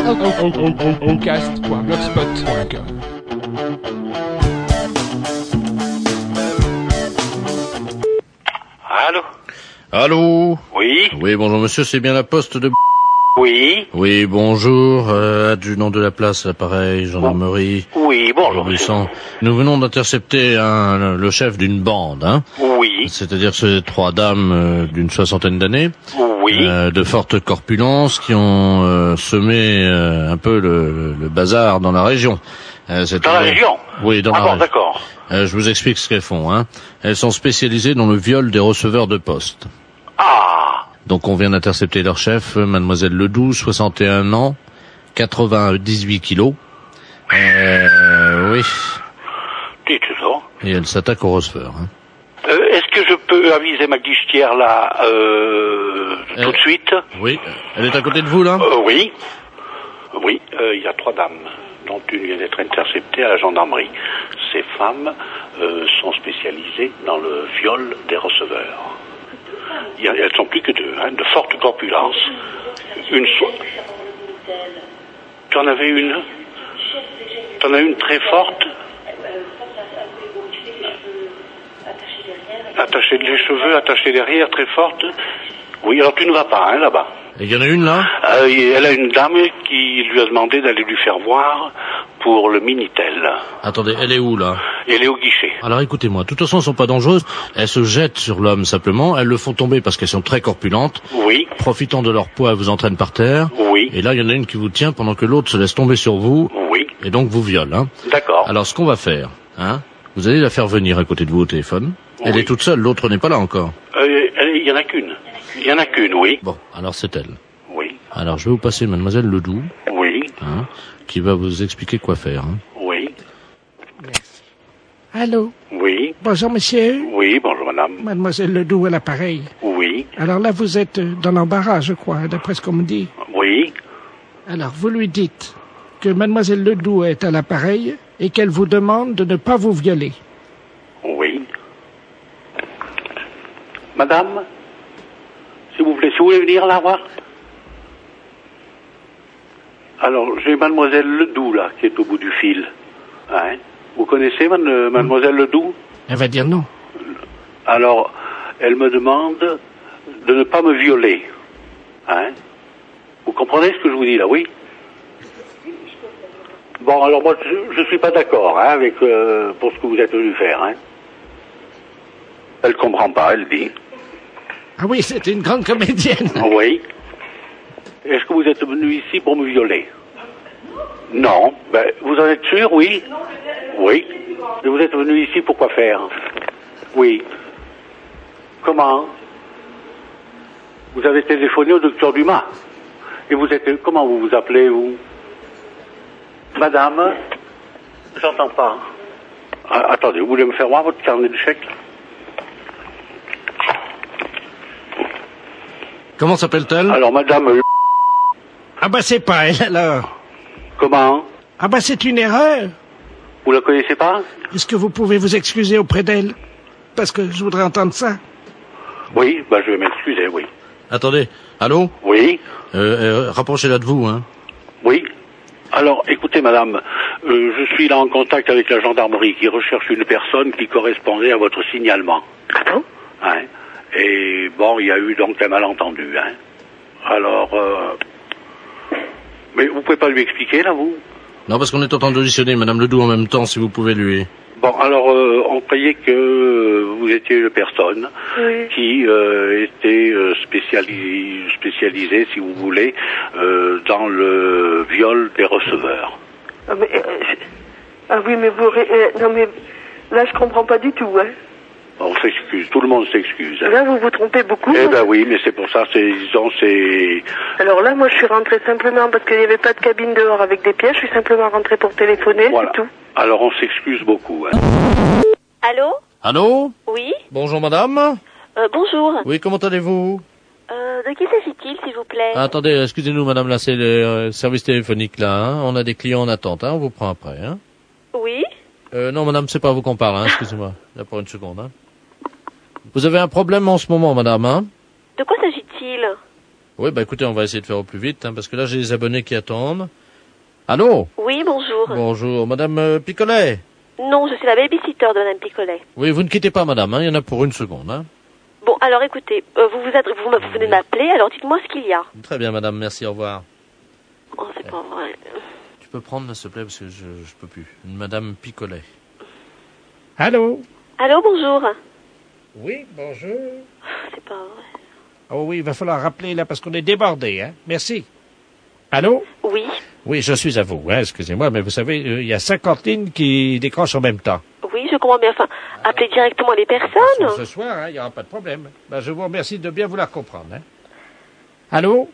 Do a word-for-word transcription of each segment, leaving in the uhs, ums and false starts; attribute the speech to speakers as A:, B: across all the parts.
A: Oncast point blogspot point com.
B: Allô?
C: Allô?
B: Oui?
C: Oui, bonjour monsieur, c'est bien la poste de...
B: Oui?
C: Oui, bonjour, euh, adjudant de la place, l'appareil, gendarmerie.
B: Oui, bonjour monsieur.
C: Nous venons d'intercepter un, le chef d'une bande, hein.
B: Oui.
C: C'est-à-dire ces trois dames euh, d'une soixantaine d'années.
B: Oui.
C: Euh, de forte corpulence qui ont euh, semé euh, un peu le, le bazar dans la région. Euh,
B: dans la région?
C: Oui, dans
B: ah
C: la
B: bon,
C: région.
B: d'accord.
C: Euh, je vous explique ce qu'elles font, hein. Elles sont spécialisées dans le viol des receveurs de poste.
B: Ah.
C: Donc on vient d'intercepter leur chef, mademoiselle Ledoux, soixante et un ans, quatre-vingt-dix-huit kilos. Euh, oui.
B: Dites donc.
C: Et elle s'attaque au receveur. Hein.
B: Euh, est-ce que je peux aviser ma guichetière là, euh, tout
C: euh,
B: de suite?
C: Oui. Elle est à côté de vous là?
B: euh, Oui. Oui, euh, il y a trois dames, dont une vient d'être interceptée à la gendarmerie. Ces femmes euh, sont spécialisées dans le viol des receveurs. Il y a, elles sont plus que deux, hein, de forte corpulence. Une so... Tu en avais une? Tu en as une très forte? Attachée les cheveux, attachée derrière, très forte. Oui, alors tu ne vas pas, hein, là-bas.
C: Et il y en a une là?
B: euh, Elle a une dame qui lui a demandé d'aller lui faire voir pour le Minitel.
C: Attendez, elle est où là?
B: Elle est au guichet.
C: Alors écoutez-moi, de toute façon elles sont pas dangereuses, elles se jettent sur l'homme simplement, elles le font tomber parce qu'elles sont très corpulentes.
B: Oui.
C: Profitant de leur poids, elles vous entraînent par terre.
B: Oui.
C: Et là il y en a une qui vous tient pendant que l'autre se laisse tomber sur vous.
B: Oui.
C: Et donc vous viole, hein.
B: D'accord.
C: Alors ce qu'on va faire, hein, vous allez la faire venir à côté de vous au téléphone.
B: Oui.
C: Elle est toute seule, l'autre n'est pas là encore.
B: Euh, il y en a qu'une. Il y en a qu'une, oui.
C: Bon, alors c'est elle.
B: Oui.
C: Alors je vais vous passer mademoiselle Ledoux.
B: Oui.
C: Hein, qui va vous expliquer quoi faire. Hein.
B: Oui.
A: Merci. Allô?
B: Oui.
A: Bonjour monsieur.
B: Oui, bonjour madame.
A: Mademoiselle Ledoux à l'appareil.
B: Oui.
A: Alors là vous êtes dans l'embarras je crois, d'après ce qu'on me dit.
B: Oui.
A: Alors vous lui dites que mademoiselle Ledoux est à l'appareil et qu'elle vous demande de ne pas vous violer.
B: Oui. Madame, s'il vous plaît, si vous voulez venir la voir. Alors, j'ai mademoiselle Ledoux, là, qui est au bout du fil. Hein? Vous connaissez man- mademoiselle Ledoux?
A: Elle va dire non.
B: Alors, elle me demande de ne pas me violer. Hein? Vous comprenez ce que je vous dis, là, oui? Bon, alors moi, je ne suis pas d'accord hein, avec euh, pour ce que vous êtes venu faire. Hein? Elle comprend pas, elle dit.
A: Ah oui, c'est une grande comédienne.
B: Oui. Est-ce que vous êtes venu ici pour me violer? Non. Ben, vous en êtes sûr, oui? Oui. Et vous êtes venu ici pour quoi faire? Oui. Comment? Vous avez téléphoné au docteur Dumas. Et vous êtes... Comment vous vous appelez, vous? Madame? J'entends pas. Ah, attendez, vous voulez me faire voir votre carnet de chèques?
C: Comment s'appelle-t-elle?
B: Alors, madame...
A: Ah bah c'est pas elle alors.
B: Comment?
A: Ah bah c'est une erreur.
B: Vous la connaissez pas?
A: Est-ce que vous pouvez vous excuser auprès d'elle? Parce que je voudrais entendre ça.
B: Oui, bah je vais m'excuser, oui.
C: Attendez, allô?
B: Oui?
C: euh, euh, Rapprochez-la de vous, hein.
B: Oui. Alors, écoutez, madame, euh, je suis là en contact avec la gendarmerie qui recherche une personne qui correspondait à votre signalement.
D: Ah bon?
B: Hein? Et bon, il y a eu donc un malentendu, hein. Alors, euh... mais vous pouvez pas lui expliquer, là, vous?
C: Non, parce qu'on est en train d'auditionner madame Ledoux en même temps, si vous pouvez lui...
B: Bon, alors, euh, on croyait que vous étiez une personne
D: Oui.
B: qui euh, était euh, spécialisée, spécialisée, si vous voulez, euh, dans le viol des receveurs.
D: Ah, mais, euh, je- ah oui, mais vous... ré- euh, non, mais là, je comprends pas du tout, hein.
B: On s'excuse, tout le monde s'excuse. Hein.
D: Là, vous vous trompez beaucoup.
B: Eh ben oui, mais c'est pour ça, c'est, disons, c'est...
D: Alors là, moi, je suis rentrée simplement parce qu'il n'y avait pas de cabine dehors avec des pièces. Je suis simplement rentrée pour téléphoner,
B: Voilà.
D: c'est tout.
B: Alors on s'excuse beaucoup. Hein.
E: Allô?
C: Allô?
E: Oui?
C: Bonjour madame.
E: Euh, bonjour.
C: Oui, comment allez-vous?
E: Euh, de qui s'agit-il, s'il vous plaît?
C: Ah, attendez, excusez-nous madame, là c'est le euh, service téléphonique là, hein. On a des clients en attente, hein. On vous prend après, hein.
E: Oui?
C: Euh, non madame, c'est pas à vous qu'on parle, hein. Excusez-moi, là pour une seconde, hein. Vous avez un problème en ce moment madame, hein?
E: De quoi s'agit-il?
C: Oui, bah écoutez, on va essayer de faire au plus vite, hein, parce que là, j'ai des abonnés qui attendent. Allô?
E: Oui, bonjour.
C: Bonjour, Madame euh, Picolet.
E: Non, je suis la babysitter de Madame Picolet.
C: Oui, vous ne quittez pas, Madame, hein, il y en a pour une seconde. Hein.
E: Bon, alors écoutez, euh, vous, vous, adre- vous, vous venez de m'appeler, alors dites-moi ce qu'il y a.
C: Très bien, Madame, merci, au revoir.
E: Oh, c'est pas vrai.
C: Tu peux prendre, s'il te plaît, parce que je, je peux plus. Madame Picolet.
A: Allô?
E: Allô, bonjour.
A: Oui, bonjour.
E: C'est pas vrai.
A: Oh oui, il va falloir rappeler là parce qu'on est débordé, hein. Merci. Allô?
E: Oui,
A: Oui, je suis à vous, hein, excusez-moi, mais vous savez, euh, il y a cinquante lignes qui décrochent en même temps.
E: oui, je comprends bien. Enfin, appelez directement les
A: Ce
E: personnes.
A: soir, hein, il n'y aura pas de problème. Ben, je vous remercie de bien vouloir comprendre. Hein. Allô?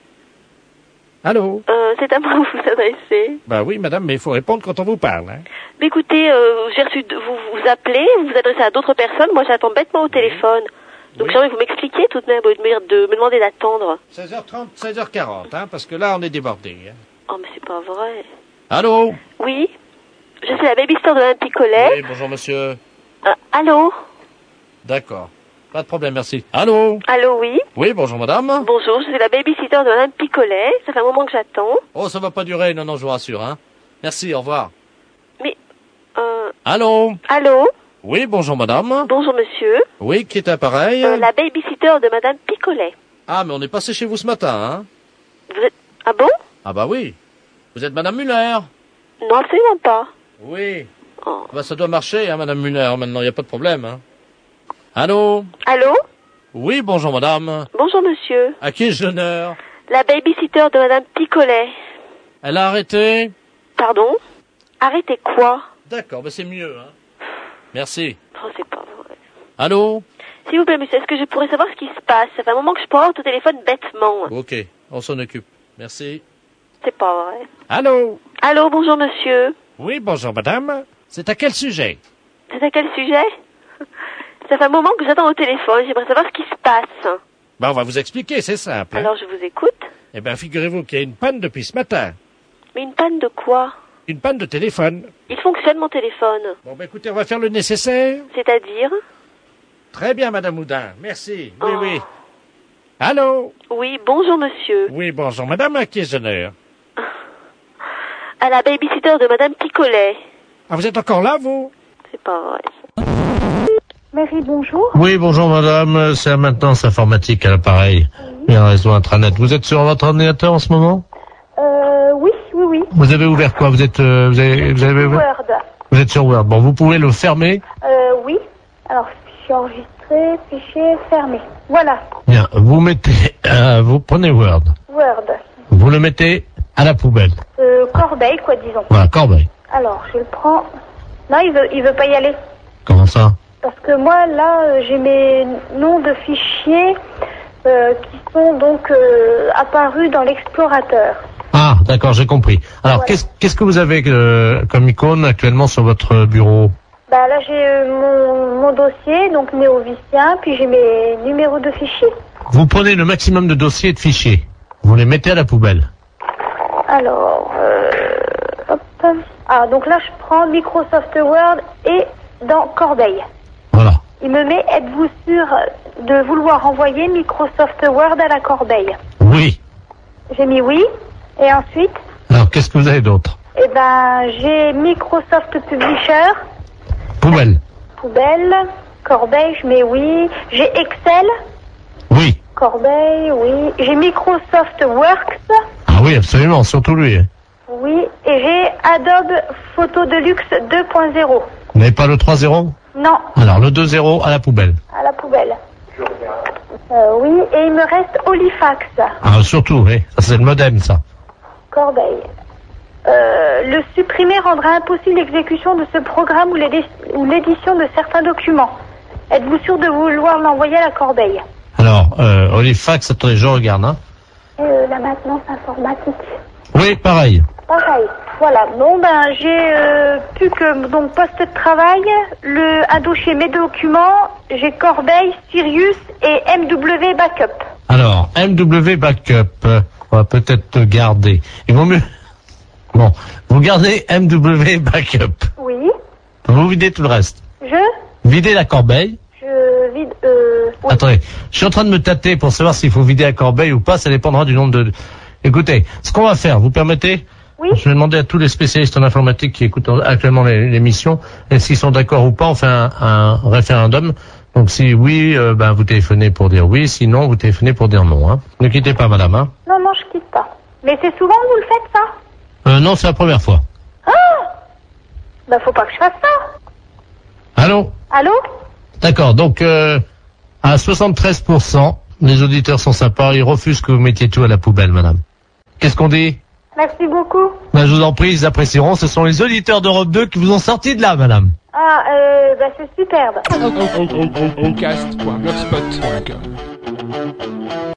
A: Allô?
E: Euh, c'est à moi que vous vous adressez.
A: Ben oui, madame, mais il faut répondre quand on vous parle. Hein.
E: Mais écoutez, euh, j'ai reçu, de- vous vous appelez, vous vous adressez à d'autres personnes, moi j'attends bêtement au téléphone. Donc
A: Oui.
E: j'aimerais que vous m'expliquiez tout de même, au lieu de me, de me demander d'attendre.
A: seize heures trente, seize heures quarante, hein, parce que là, on est débordé. Hein.
E: Oh, mais c'est pas vrai.
C: Allô?
E: Oui, je suis la babysitter de Madame Picolet.
C: Oui, bonjour, monsieur.
E: Euh, allô?
C: D'accord. Pas de problème, merci. Allô?
E: Allô, oui.
C: Oui, bonjour, Madame.
E: Bonjour, je suis la babysitter de Madame Picolet. Ça fait un moment que j'attends.
C: Oh, ça va pas durer, non, non, je vous rassure, hein. Merci, au revoir.
E: Mais, euh,
C: Allô?
E: allô?
C: Oui, bonjour, Madame.
E: Bonjour, monsieur.
C: Oui, qui est appareil?
E: Euh, la babysitter de Madame Picolet.
C: Ah, mais on est passé chez vous ce matin, hein.
E: Vous êtes... Ah bon?
C: Ah bah oui. Vous êtes Madame Muller.
E: Non, absolument pas.
C: Oui.
E: Oh.
C: Bah ça doit marcher, hein, Madame Muller, maintenant, il n'y a pas de problème, hein. Allô?
E: Allô?
C: Oui, bonjour, Madame.
E: Bonjour, monsieur.
C: À qui ai-je l'honneur?
E: La babysitter de Madame Picolet.
C: Elle a arrêté?
E: Pardon? Arrêtez quoi?
C: D'accord, bah c'est mieux, hein. Merci.
E: Oh, c'est pas vrai.
C: Allô?
E: S'il vous plaît, monsieur, est-ce que je pourrais savoir ce qui se passe? Ça fait un moment que je parle au téléphone bêtement.
C: Ok, on s'en occupe. Merci.
E: C'est pas vrai.
A: Allô?
E: Allô, bonjour, monsieur.
A: Oui, bonjour, madame. C'est à quel sujet?
E: C'est à quel sujet? Ça fait un moment que j'attends au téléphone. J'aimerais savoir ce qui se passe.
A: Ben, on va vous expliquer, c'est simple. Hein.
E: Alors, je vous écoute.
A: Eh bien, figurez-vous qu'il y a une panne depuis ce matin.
E: Mais une panne de quoi?
A: Une panne de téléphone.
E: Il fonctionne, mon téléphone.
A: Bon, ben écoutez, on va faire le nécessaire.
E: C'est-à-dire?
A: Très bien, madame Houdin. Merci. Oui,
E: Oh.
A: oui. Allô?
E: Oui, bonjour, monsieur.
A: Oui, bonjour, madame, à qui ai-je l'honneur?
E: À la babysitter de Madame Picolet.
A: Ah, vous êtes encore là, vous?
E: C'est pas vrai.
F: Mary, bonjour.
C: Oui, bonjour, Madame. C'est la maintenance informatique à l'appareil. Et un réseau intranet. Vous êtes sur votre ordinateur en ce moment?
F: Euh, oui, oui, oui.
C: Vous avez ouvert quoi? Vous êtes, euh, vous avez, vous avez ouvert?
F: Word.
C: Vous êtes sur Word. Bon, vous pouvez le fermer.
F: Euh, oui. Alors, fichier enregistré, fichier fermé. Voilà.
C: Bien. Vous mettez, euh, vous prenez Word.
F: Word.
C: Vous le mettez à la poubelle.
F: Euh, corbeille, quoi, disons.
C: Voilà, corbeille.
F: Alors, je le prends. Non, il veut, il veut pas y aller.
C: Comment ça?
F: Parce que moi, là, euh, j'ai mes noms de fichiers euh, qui sont donc euh, apparus dans l'explorateur.
C: Ah, d'accord, j'ai compris. Alors,
F: Voilà.
C: qu'est-ce, qu'est-ce que vous avez euh, comme icône actuellement sur votre bureau?
F: Bah là, j'ai euh, mon, mon dossier, donc néovicien, puis j'ai mes numéros de fichiers.
C: Vous prenez le maximum de dossiers et de fichiers. Vous les mettez à la poubelle.
F: Alors, euh, hop. Ah, donc là, je prends Microsoft Word et dans Corbeille.
C: Voilà.
F: Il me met, êtes-vous sûr de vouloir envoyer Microsoft Word à la corbeille?
C: Oui.
F: J'ai mis oui. Et ensuite,
C: Alors, qu'est-ce que vous avez d'autre?
F: eh ben, j'ai Microsoft Publisher,
C: Poubelle.
F: poubelle, corbeille, je mets oui. J'ai Excel,
C: Oui.
F: corbeille, oui. J'ai Microsoft Works,
C: Ah oui, absolument, surtout lui.
F: oui. Et j'ai Adobe Photo Deluxe deux point zéro.
C: Vous n'avez pas le trois zéro?
F: Non,
C: Alors, le deux zéro à la poubelle.
F: à la poubelle. Euh, oui, et il me reste Halifax,
C: Ah, surtout, oui. Ça, c'est le modem, ça.
F: corbeille. Euh, le supprimer rendra impossible l'exécution de ce programme ou l'édi- ou l'édition de certains documents. Êtes-vous sûr de vouloir l'envoyer à la corbeille?
C: Alors, euh, Halifax, attendez, je regarde, hein.
F: Euh, la maintenance informatique.
C: Oui, pareil.
F: Pareil. Voilà. Bon ben j'ai euh, plus que donc poste de travail, le un dossier mes documents, j'ai Corbeille, Sirius et M W Backup.
C: Alors, M W Backup, euh, on va peut-être garder. Il vaut mieux... Bon, vous gardez M W Backup.
F: Oui.
C: Vous videz tout le reste.
F: Je
C: Videz la corbeille.
F: je vide euh Oui.
G: Attendez, je suis en train de me tâter pour savoir s'il faut vider la corbeille ou pas, ça dépendra du nombre de... Écoutez, ce qu'on va faire, vous permettez?
F: Oui.
G: Je vais demander à tous les spécialistes en informatique qui écoutent actuellement l'émission, et s'ils sont d'accord ou pas, on fait un, un référendum. Donc si oui, euh, ben vous téléphonez pour dire oui, sinon vous téléphonez pour dire non. Hein. Ne quittez pas, madame. Hein.
F: Non, non, je quitte pas. Mais c'est souvent que vous le faites, ça?
G: Euh, non, c'est la première fois.
F: Ah! Ben, faut pas que je fasse ça.
G: Allô?
F: Allô?
G: D'accord, donc euh, à soixante-treize pour cent, les auditeurs sont sympas, ils refusent que vous mettiez tout à la poubelle, madame. Qu'est-ce qu'on dit?
F: Merci beaucoup.
G: Ben, je vous en prie, ils apprécieront. Ce sont les auditeurs d'Europe deux qui vous ont sorti de là, madame.
F: Ah, euh, bah c'est superbe.
H: Ocast point blogspot point com